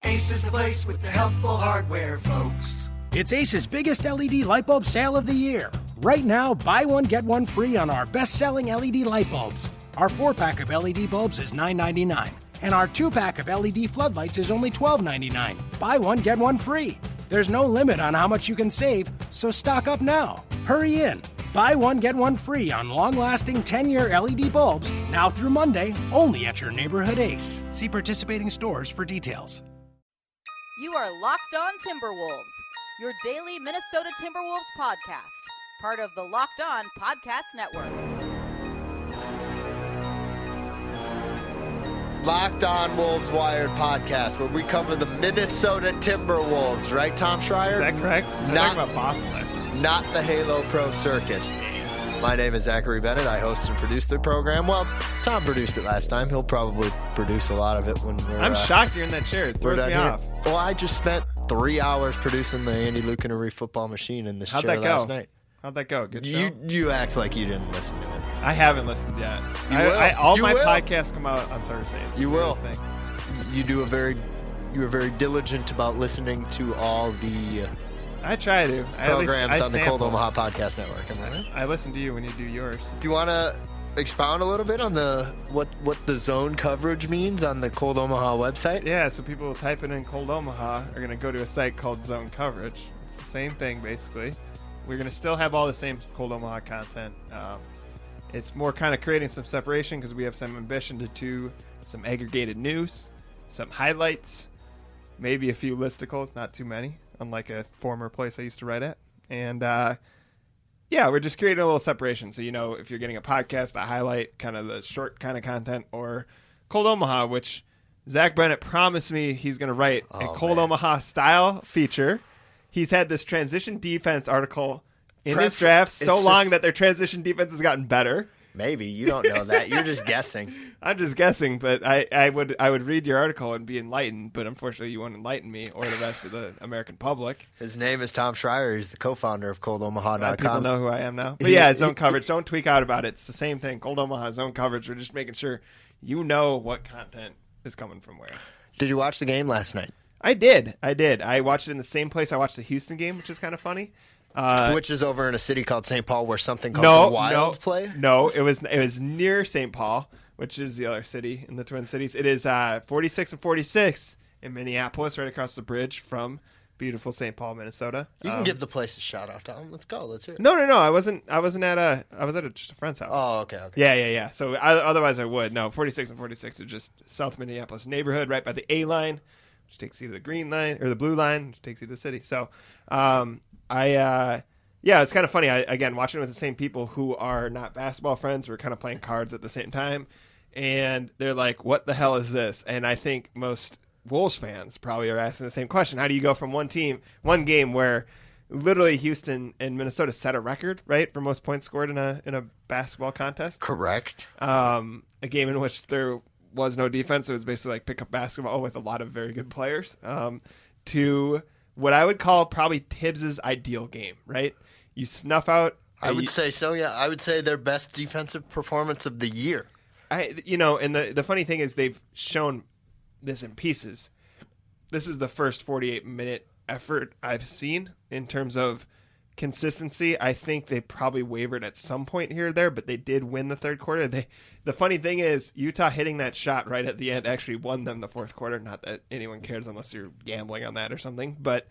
Ace is the place with the helpful hardware, folks. It's Ace's biggest LED light bulb sale of the year. Right now, buy one, get one free on our best-selling LED light bulbs. Our 4-pack of LED bulbs is $9.99, and our 2-pack of LED floodlights is only $12.99. Buy one, get one free. There's no limit on how much you can save, so stock up now. Hurry in. Buy one, get one free on long-lasting 10-year LED bulbs, now through Monday, only at your neighborhood Ace. See participating stores for details. You are Locked On Timberwolves, your daily Minnesota Timberwolves podcast, part of the Locked On Podcast Network. Locked On Wolves Wired podcast, where we cover the Minnesota Timberwolves, right, Tom Schreier? Is that correct? Not about Boston. Not the Halo Pro Circuit. My name is Zachary Bennett. I host and produce the program. Well, Tom produced it last time. He'll probably produce a lot of it when we're I'm shocked you're in that chair. It throws me off. Well, I just spent 3 hours producing the Andy Lucanary football machine in this chair last night. How'd that go? Good show? You act like you didn't listen to it. I haven't listened yet. All my podcasts come out on Thursdays. You will. You're very diligent about listening to all the I try to. programs on the Cold Omaha Podcast Network. Am I right? I listen to you when you do yours. Do you want to expound a little bit on what the zone coverage means on the Cold Omaha website? Yeah, so people typing in Cold Omaha are going to go to a site called Zone Coverage. It's the same thing, basically. We're going to still have all the same Cold Omaha content. It's more kind of creating some separation because we have some ambition to do some aggregated news, some highlights, maybe a few listicles, not too many, unlike a former place I used to write at. And, we're just creating a little separation. So, if you're getting a podcast, a highlight, kind of the short kind of content, or Cold Omaha, which Zach Bennett promised me he's going to write a Cold Omaha style feature. He's had this transition defense article in his draft so long that their transition defense has gotten better. Maybe. You don't know that. You're just guessing. I'm just guessing, but I would read your article and be enlightened, but unfortunately you won't enlighten me or the rest of the American public. His name is Tom Schreier. He's the co-founder of ColdOmaha.com. People know who I am now. But yeah, zone coverage. Don't tweak out about it. It's the same thing. Cold Omaha, zone coverage. We're just making sure you know what content is coming from where. Did you watch the game last night? I did. I watched it in the same place I watched the Houston game, which is kind of funny. Which is over in a city called St. Paul, where something called the Wild play? No, it was near St. Paul, which is the other city in the Twin Cities. It is 46 and 46 in Minneapolis, right across the bridge from beautiful St. Paul, Minnesota. You can give the place a shout out, Tom. Let's go. Let's hear it. No. I was at just a friend's house. Oh, okay. Yeah. So otherwise I would. No, 46 and 46 are just South Minneapolis neighborhood, right by the A line, which takes you to the green line or the blue line, which takes you to the city. So, it's kind of funny. Again, watching with the same people who are not basketball friends. We're kind of playing cards at the same time, and they're like, "What the hell is this?" And I think most Wolves fans probably are asking the same question: how do you go from one game where literally Houston and Minnesota set a record, right, for most points scored in a basketball contest? Correct. A game in which there was no defense. It was basically like pick up basketball with a lot of very good players. To what I would call probably Tibbs's ideal game, right? You snuff out. I would say so, yeah. I would say their best defensive performance of the year. And the funny thing is they've shown this in pieces. This is the first 48-minute effort I've seen in terms of consistency. I think they probably wavered at some point here or there, but they did win the third quarter. The funny thing is Utah hitting that shot right at the end actually won them the fourth quarter. Not that anyone cares unless you're gambling on that or something, but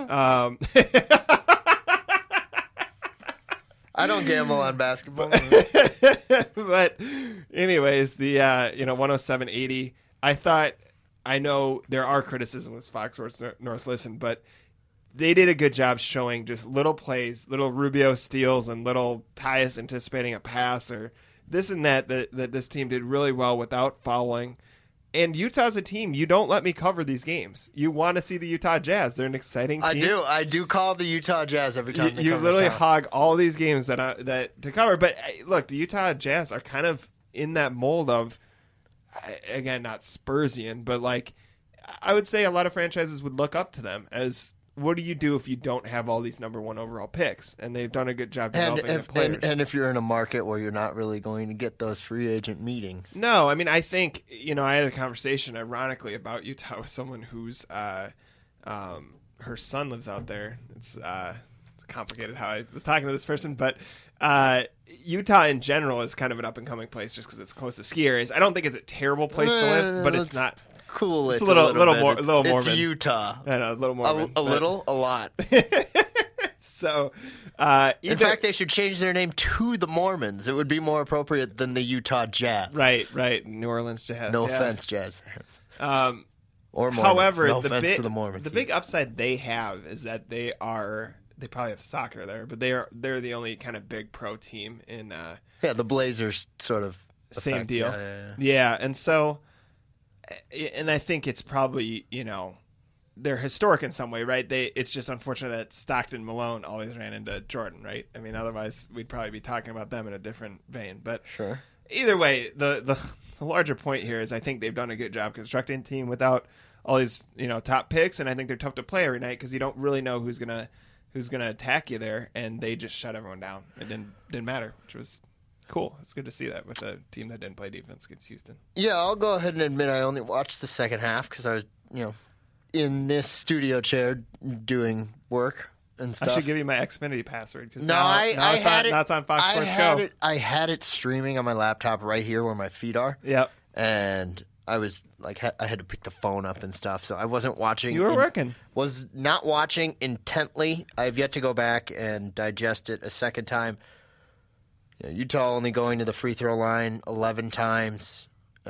I don't gamble on basketball. But anyways, the 107-80, I know there are criticisms with Fox Sports North Listen, but they did a good job showing just little plays, little Rubio steals, and little Tyus anticipating a pass or this and that this team did really well without fouling. And Utah's a team. You don't let me cover these games. You want to see the Utah Jazz. They're an exciting team. I do call the Utah Jazz every time. You literally hog all these games that to cover. But look, the Utah Jazz are kind of in that mold of, again, not Spursian, but like I would say a lot of franchises would look up to them as what do you do if you don't have all these number 1 overall picks? And they've done a good job developing the players. And if you're in a market where you're not really going to get those free agent meetings. No, I mean, I think, I had a conversation, ironically, about Utah with someone who's her son lives out there. It's complicated how I was talking to this person, but Utah in general is kind of an up-and-coming place just because it's close to ski areas. I don't think it's a terrible place to live, but it's not... Cool. It's a little Mormon. It's Utah. I know, a little Mormon. A lot. So, in fact, they should change their name to the Mormons. It would be more appropriate than the Utah Jazz. Right. New Orleans Jazz. No offense, Jazz fans. Or Mormons. However, no the offense to the Mormons. The big upside they have is that they probably have soccer there, but they're the only kind of big pro team in. The Blazers sort of same deal. Yeah. And so. And I think it's probably, they're historic in some way, right? It's just unfortunate that Stockton Malone always ran into Jordan, right? I mean, otherwise we'd probably be talking about them in a different vein. But sure. Either way, the larger point here is I think they've done a good job constructing a team without all these, top picks, and I think they're tough to play every night because you don't really know who's gonna attack you there, and they just shut everyone down. It didn't matter, which was cool. It's good to see that with a team that didn't play defense against Houston. Yeah, I'll go ahead and admit I only watched the second half because I was, in this studio chair doing work and stuff. I should give you my Xfinity password. No, I had it. Now it's on Fox Sports Go. I had it streaming on my laptop right here where my feet are. Yep. And I was like, I had to pick the phone up and stuff, so I wasn't watching. You were working. Was not watching intently. I've yet to go back and digest it a second time. Utah only going to the free throw line 11 times.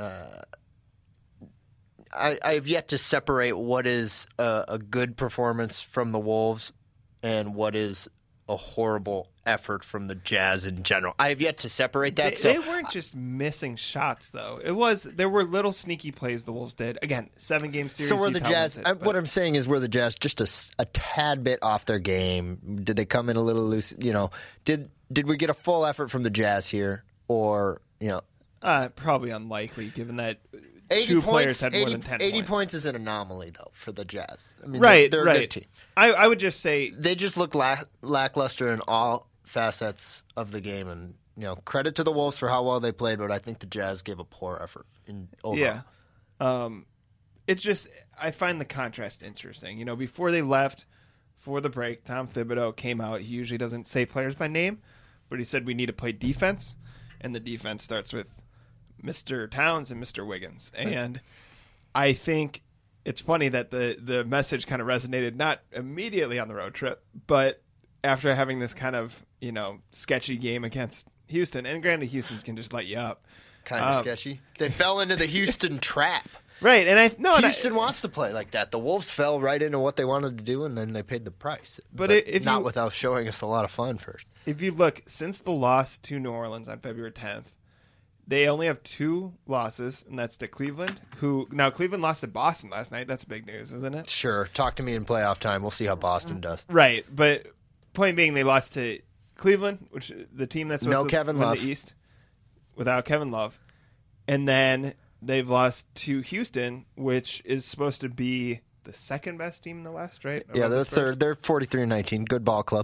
I've yet to separate what is a good performance from the Wolves and what is a horrible effort from the Jazz in general. I have yet to separate that. They weren't just missing shots, though. There were little sneaky plays the Wolves did. Again, 7-game series. So were the Jazz. What I'm saying is, were the Jazz just a tad bit off their game? Did they come in a little loose? Did we get a full effort from the Jazz here, or probably unlikely, given that 80 players had more than 10 80 points. points is an anomaly, though, for the Jazz. I mean, right, they're right. a good team. I would just say they just look lackluster in all facets of the game, and credit to the Wolves for how well they played, but I think the Jazz gave a poor effort in overall. Yeah, it's just I find the contrast interesting. Before they left for the break, Tom Thibodeau came out. He usually doesn't say players by name, but he said we need to play defense, and the defense starts with Mr. Towns and Mr. Wiggins. And I think it's funny that the message kind of resonated not immediately on the road trip, but after having this kind of, sketchy game against Houston. And granted, Houston can just light you up. Kind of sketchy. They fell into the Houston trap. Right. And Houston wants to play like that. The Wolves fell right into what they wanted to do, and then they paid the price. But without showing us a lot of fun first. If you look, since the loss to New Orleans on February 10th, they only have 2 losses, and that's to Cleveland, now Cleveland lost to Boston last night. That's big news, isn't it? Sure. Talk to me in playoff time. We'll see how Boston does. Right. But point being, they lost to Cleveland, which the team that's supposed to win the East, without Kevin Love. And then they've lost to Houston, which is supposed to be the second best team in the West, right? Yeah, they're third. They're 43-19. Good ball club.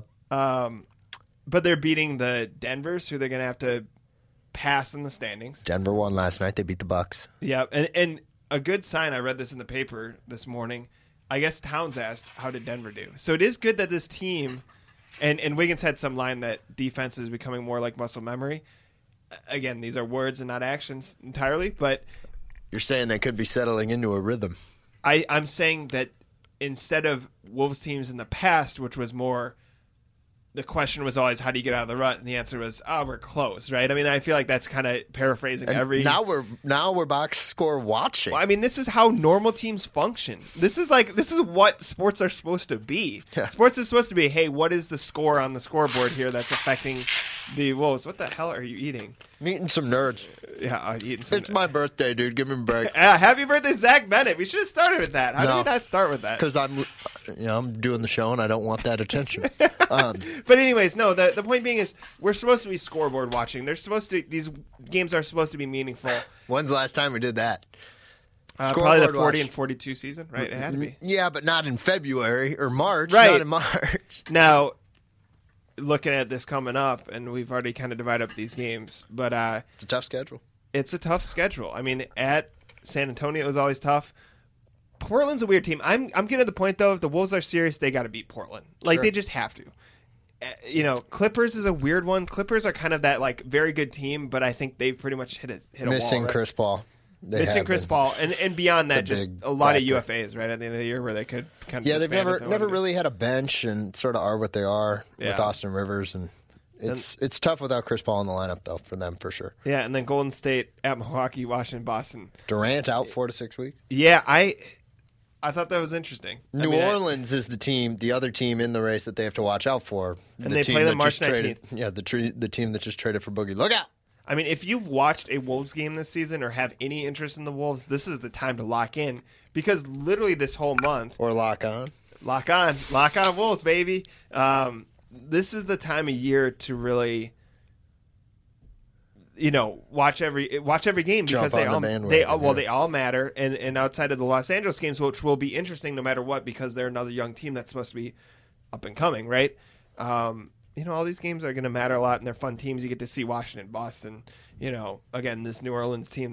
But they're beating the Denvers, who they're going to have to pass in the standings. Denver won last night. They beat the Bucks. Yeah, and a good sign, I read this in the paper this morning, I guess Towns asked, how did Denver do? So it is good that this team, and Wiggins had some line that defense is becoming more like muscle memory. Again, these are words and not actions entirely, but... You're saying they could be settling into a rhythm. I'm saying that instead of Wolves teams in the past, which was more... The question was always, how do you get out of the rut? And the answer was, we're close, right? I mean, I feel like that's kind of paraphrasing every... Now we're box score watching. Well, I mean, this is how normal teams function. This is what sports are supposed to be. Yeah. Sports is supposed to be, hey, what is the score on the scoreboard here that's affecting the Wolves? What the hell are you eating? I'm eating some nerds. Yeah, I'm eating some. It's my birthday, dude. Give me a break. Happy birthday, Zach Bennett. We should have started with that. How did we not start with that? Because I'm doing the show and I don't want that attention. But anyways, no. The point being is we're supposed to be scoreboard watching. These games are supposed to be meaningful. When's the last time we did that? Probably the Scoreboard 40 watch. and 42 season, right? It had to be. Yeah, but not in February or March. Right. Not in March. Now, looking at this coming up, and we've already kind of divided up these games, but It's a tough schedule. it's a tough schedule. I mean, at San Antonio, it was always tough. Portland's a weird team. I'm getting to the point, though, if the Wolves are serious, they got to beat Portland. Like, Sure. they just have to. Clippers is a weird one. Clippers are kind of that, like, very good team, but I think they've pretty much hit a Missing wall. Right? Chris Paul. They Missing have Chris been. Paul. And beyond that, It's a just big a lot factor. of UFAs, right, at the end of the year where they could kind of Yeah, they've disband if they never wanted to. really had a bench and sort of are what they are with Yeah. Austin Rivers, and it's tough without Chris Paul in the lineup though for them for sure. Yeah, and then Golden State at Milwaukee, Washington, Boston. Durant out 4 to 6 weeks. Yeah, I thought that was interesting. New Orleans is the other team in the race that they have to watch out for. And they play them March 19th. Yeah, the team that just traded for Boogie. Look out! I mean, if you've watched a Wolves game this season or have any interest in the Wolves, this is the time to lock in because literally this whole month, Or lock on. lock on Wolves, baby. This is the time of year to really, watch every game because Jump on the bandwagon, they all matter. And outside of the Los Angeles games, which will be interesting no matter what because they're another young team that's supposed to be up and coming, right? All these games are going to matter a lot, and they're fun teams. You get to see Washington, Boston. Again, this New Orleans team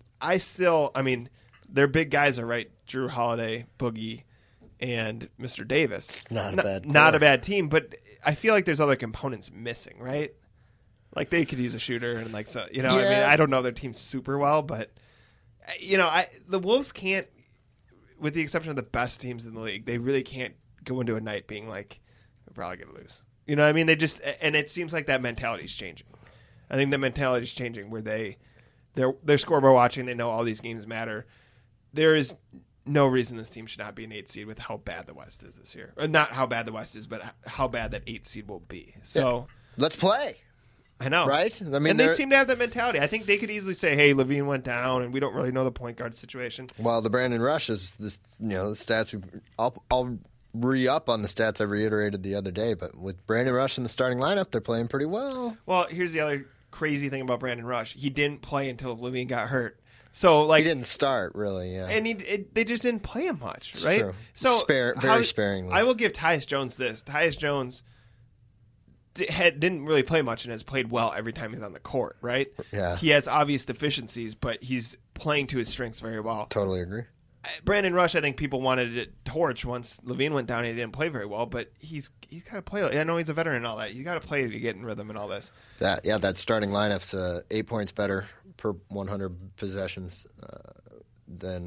their big guys are right. Drew Holiday, Boogie, and Mr. Davis. Not a bad team, but I feel like there's other components missing, right? Like they could use a shooter, and I don't know their team super well, but the Wolves can't, with the exception of the best teams in the league, they really can't go into a night being like, we're probably going to lose. You know what I mean? And it seems like that mentality is changing. I think the mentality is changing where they're scoreboard watching. They know all these games matter. There is no reason this team should not be an 8 seed with how bad the West is this year. Or not how bad the West is, but how bad that 8 seed will be. So Let's play. I know, right? I mean, and they seem to have that mentality. I think they could easily say, "Hey, Levine went down, and we don't really know the point guard situation." Well, the Brandon Rush is this. The stats. I'll re-up on the stats I reiterated the other day, but with Brandon Rush in the starting lineup, they're playing pretty well. Well, here's the other crazy thing about Brandon Rush: he didn't play until Levine got hurt. So, he didn't start really, yeah, and they just didn't play him much, it's right? True. So, very sparingly. I will give Tyus Jones this: Tyus Jones didn't really play much and has played well every time he's on the court, right? Yeah, he has obvious deficiencies, but he's playing to his strengths very well. Totally agree. Brandon Rush, I think people wanted to torch once Levine went down. He didn't play very well, but he's got to play. I know he's a veteran and all that. You got to play to get in rhythm and all this. That starting lineup's 8 points better per 100 possessions than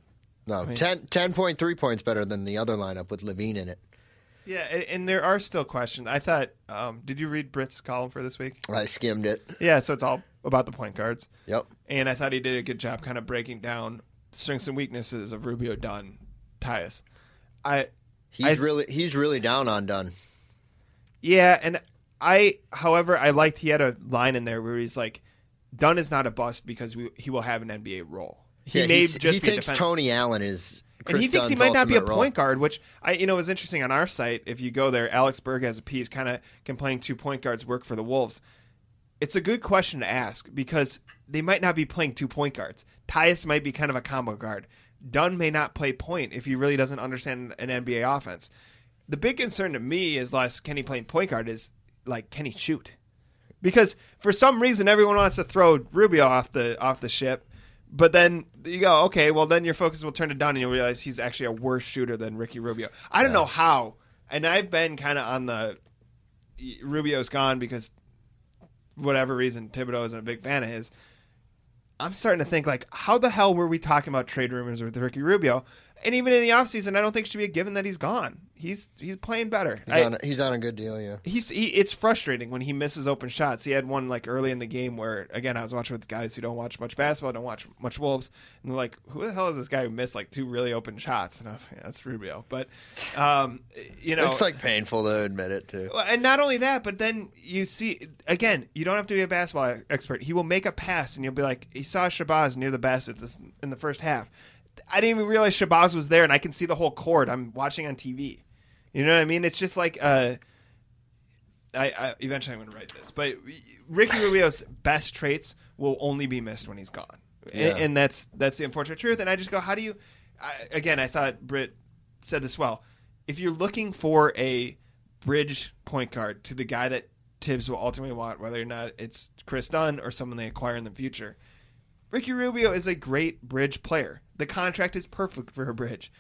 10.3 points better than the other lineup with Levine in it. Yeah, and there are still questions. I thought, did you read Britt's column for this week? I skimmed it. Yeah, so it's all about the point guards. Yep. And I thought he did a good job kind of breaking down the strengths and weaknesses of Rubio, Dunn, Tyus. He's really down on Dunn. Yeah, and however, I liked he had a line in there where he's like, Dunn is not a bust because he will have an NBA role. He thinks Tony Allen is Chris and he thinks Dunn's he might not be a ultimate point guard, which was interesting on our site. If you go there, Alex Berg has a piece kind of complaining 2 point guards work for the Wolves. It's a good question to ask because they might not be playing 2 point guards. Tyus might be kind of a combo guard. Dunn may not play point if he really doesn't understand an NBA offense. The big concern to me is less can he play point guard is like can he shoot? Because for some reason everyone wants to throw Rubio off the ship. But then you go, okay, well, then your focus will turn to Dunn and you'll realize he's actually a worse shooter than Ricky Rubio. I don't know how. And I've been kind of on the Rubio's gone because whatever reason Thibodeau isn't a big fan of his. I'm starting to think, like, how the hell were we talking about trade rumors with Ricky Rubio? And even in the offseason, I don't think it should be a given that he's gone. He's playing better. He's on a good deal, yeah. It's frustrating when he misses open shots. He had one like early in the game where, again, I was watching with guys who don't watch much basketball, don't watch much Wolves, and they're like, who the hell is this guy who missed like 2 really open shots? And I was like, yeah, that's Rubio. But, it's like painful to admit it, too. And not only that, but then you see, again, you don't have to be a basketball expert. He will make a pass, and you'll be like, he saw Shabazz near the basket in the first half. I didn't even realize Shabazz was there, and I can see the whole court. I'm watching on TV. You know what I mean? It's just like I eventually I'm going to write this, but Ricky Rubio's best traits will only be missed when he's gone. Yeah. And that's the unfortunate truth. And I just go, how do you? Again, I thought Britt said this well. If you're looking for a bridge point guard to the guy that Tibbs will ultimately want, whether or not it's Chris Dunn or someone they acquire in the future, Ricky Rubio is a great bridge player. The contract is perfect for a bridge.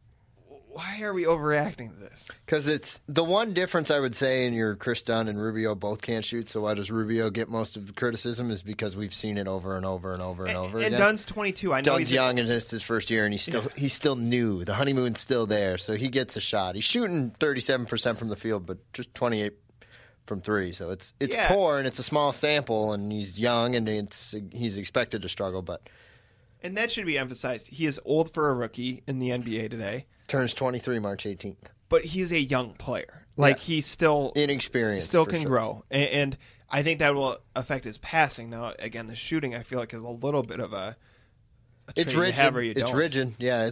Why are we overreacting to this? Because it's the one difference I would say in your Chris Dunn and Rubio both can't shoot. So why does Rubio get most of the criticism? Is because we've seen it over and over and over and over again. And Dunn's 22. I know Dunn's he's young and it's his first year, and he's still new. The honeymoon's still there, so he gets a shot. He's shooting 37% from the field, but just 28 from three. So it's poor and it's a small sample, and he's young and he's expected to struggle. And that should be emphasized. He is old for a rookie in the NBA today. Turns 23 March 18th. But he's a young player. Like, he's still inexperienced. Still can grow. And I think that will affect his passing. Now, again, the shooting, I feel like, is a little bit of a it's rigid. Have or you don't. It's rigid. Yeah,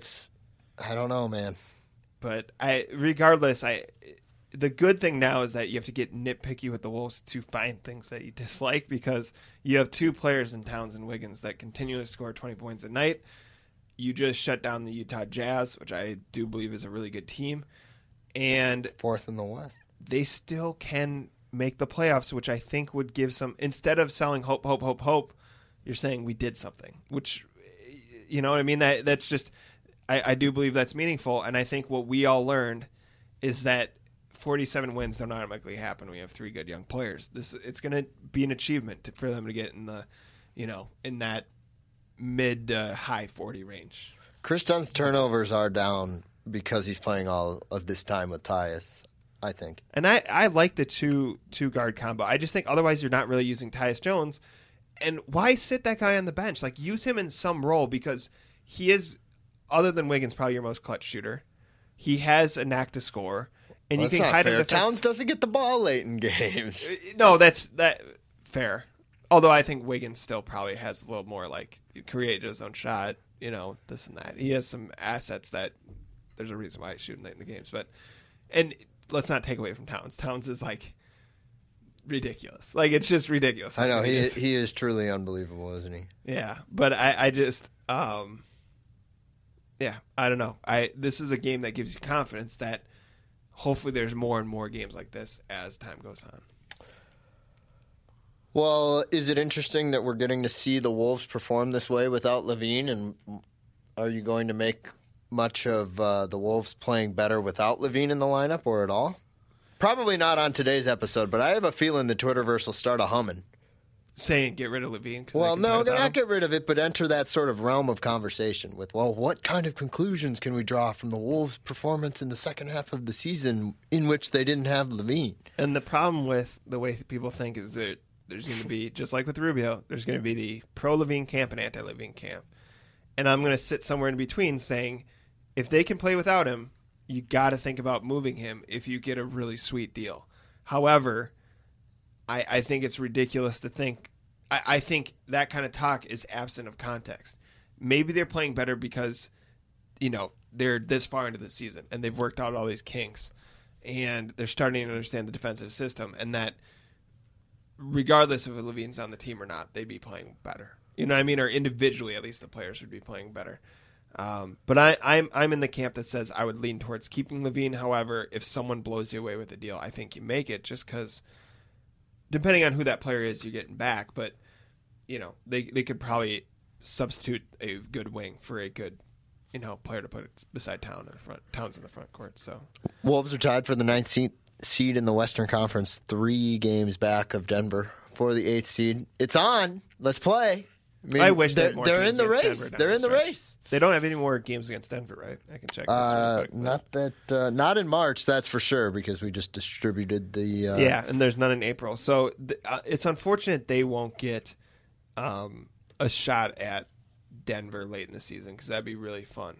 I don't know, man. But regardless, the good thing now is that you have to get nitpicky with the Wolves to find things that you dislike, because you have two players in Towns and Wiggins that continue to score 20 points a night. You just shut down the Utah Jazz, which I do believe is a really good team. And fourth in the West. They still can make the playoffs, which I think would give some, instead of selling hope, you're saying we did something, which, you know what I mean? That's just, I do believe that's meaningful. And I think what we all learned is that 47 wins don't automatically happen when you have three good young players. It's going to be an achievement for them to get in the, in that mid high 40 range. Chris Dunn's turnovers are down because he's playing all of this time with Tyus, I think. And I like the two guard combo. I just think otherwise you're not really using Tyus Jones. And why sit that guy on the bench? Like, use him in some role, because he is, other than Wiggins, probably your most clutch shooter. He has a knack to score. And well, you can kind of Towns doesn't get the ball late in games. No, that's fair. Although I think Wiggins still probably has a little more, like, create his own shot, this and that. He has some assets that there's a reason why he's shooting late in the games. And let's not take away from Towns. Towns is, like, ridiculous. Like, it's just ridiculous. I know. He is truly unbelievable, isn't he? Yeah. But I just, I don't know. This is a game that gives you confidence that hopefully there's more and more games like this as time goes on. Well, is it interesting that we're getting to see the Wolves perform this way without LaVine? And are you going to make much of the Wolves playing better without LaVine in the lineup, or at all? Probably not on today's episode, but I have a feeling the Twitterverse will start a humming. Saying get rid of LaVine? Well, no, not get rid of it, but enter that sort of realm of conversation with, well, what kind of conclusions can we draw from the Wolves' performance in the second half of the season in which they didn't have LaVine? And the problem with the way people think is that there's going to be, just like with Rubio, there's going to be the pro-LaVine camp and anti-LaVine camp. And I'm going to sit somewhere in between saying, if they can play without him, you got to think about moving him if you get a really sweet deal. However, I think it's ridiculous to think. I think that kind of talk is absent of context. Maybe they're playing better because, they're this far into the season and they've worked out all these kinks and they're starting to understand the defensive system, and that regardless of if LaVine's on the team or not, they'd be playing better. You know what I mean? Or individually, at least the players would be playing better. But I'm in the camp that says I would lean towards keeping LaVine. However, if someone blows you away with a deal, I think you make it, just because depending on who that player is, you're getting back. But, they could probably substitute a good wing for a good, player to put beside Towns in the front court. So Wolves are tied for the 9th seed in the Western Conference, 3 games back of Denver for the 8th seed. It's on. Let's play. I wish they're in the race. They're in the race. They don't have any more games against Denver, right? I can check this. Not in March, that's for sure, because we just distributed the. Yeah, and there's none in April, so it's unfortunate they won't get a shot at Denver late in the season, because that'd be really fun.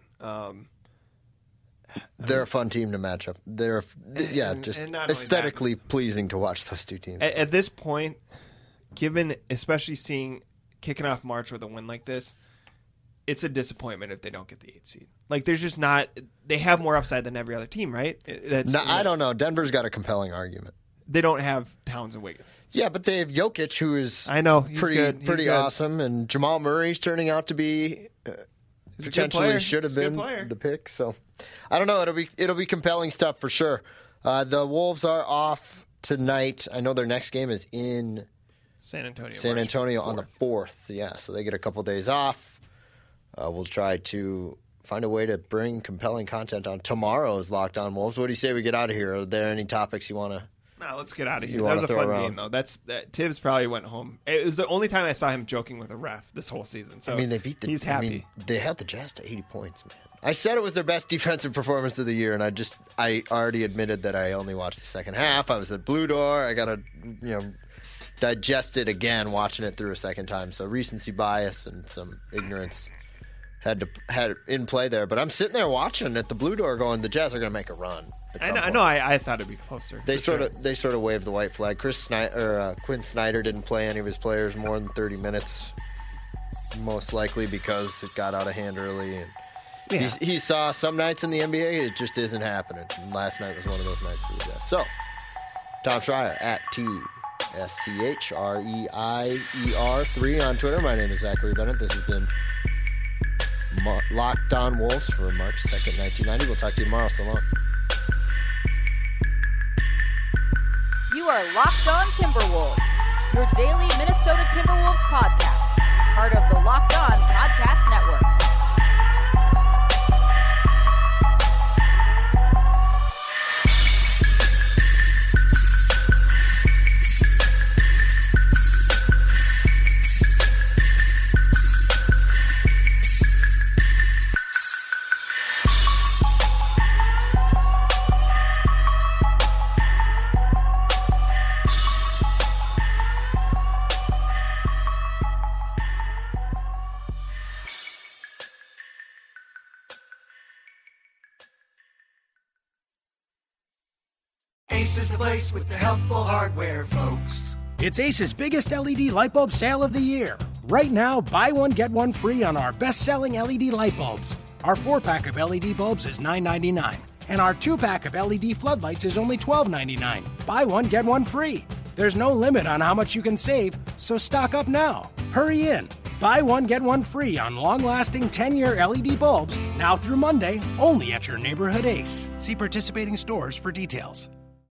They're a fun team to match up. They're just aesthetically pleasing to watch those two teams. At this point, given especially kicking off March with a win like this, it's a disappointment if they don't get the 8th seed. Like, there's just not. They have more upside than every other team, right? I don't know. Denver's got a compelling argument. They don't have Towns and Wiggins. Yeah, but they have Jokic, who is I know he's pretty good. He's pretty good. awesome, and Jamal Murray's turning out to be He's a good potentially player. should have He's a good been player. the pick. So I don't know. It'll be compelling stuff for sure. The Wolves are off tonight. I know their next game is in San Antonio. San March Antonio on the 4th. 4th. Yeah, so they get a couple days off. We'll try to find a way to bring compelling content on tomorrow's Locked On Wolves. What do you say we get out of here? Are there any topics you want to? No, let's get out of here. You That wanna was a throw fun around? game, though. Tibbs probably went home. It was the only time I saw him joking with a ref this whole season. So I mean, they beat the. He's happy. I mean, they had the Jazz to 80 points, man. I said it was their best defensive performance of the year, and I already admitted that I only watched the second half. I was at Blue Door. I gotta, digest it again, watching it through a second time. So recency bias and some ignorance had in play there. But I'm sitting there watching at the Blue Door, going, the Jazz are gonna make a run. I know. I thought it'd be closer. They sort of waved the white flag. Quinn Snyder didn't play any of his players more than 30 minutes, most likely because it got out of hand early. And he saw some nights in the NBA it just isn't happening. And last night was one of those nights for the Jazz. So, Tom Schreier at TSCHREIER3 on Twitter. My name is Zachary Bennett. This has been Locked On Wolves for March 2nd, 1990. We'll talk to you tomorrow. So long. You are Locked On Timberwolves, your daily Minnesota Timberwolves podcast, part of the Locked On Podcast Network. Ace is the place with the helpful hardware, folks. It's Ace's biggest LED light bulb sale of the year. Right now, buy one, get one free on our best-selling LED light bulbs. Our 4-pack of LED bulbs is $9.99, and our 2-pack of LED floodlights is only $12.99. Buy one, get one free. There's no limit on how much you can save, so stock up now. Hurry in. Buy one, get one free on long-lasting 10-year LED bulbs now through Monday, only at your neighborhood Ace. See participating stores for details.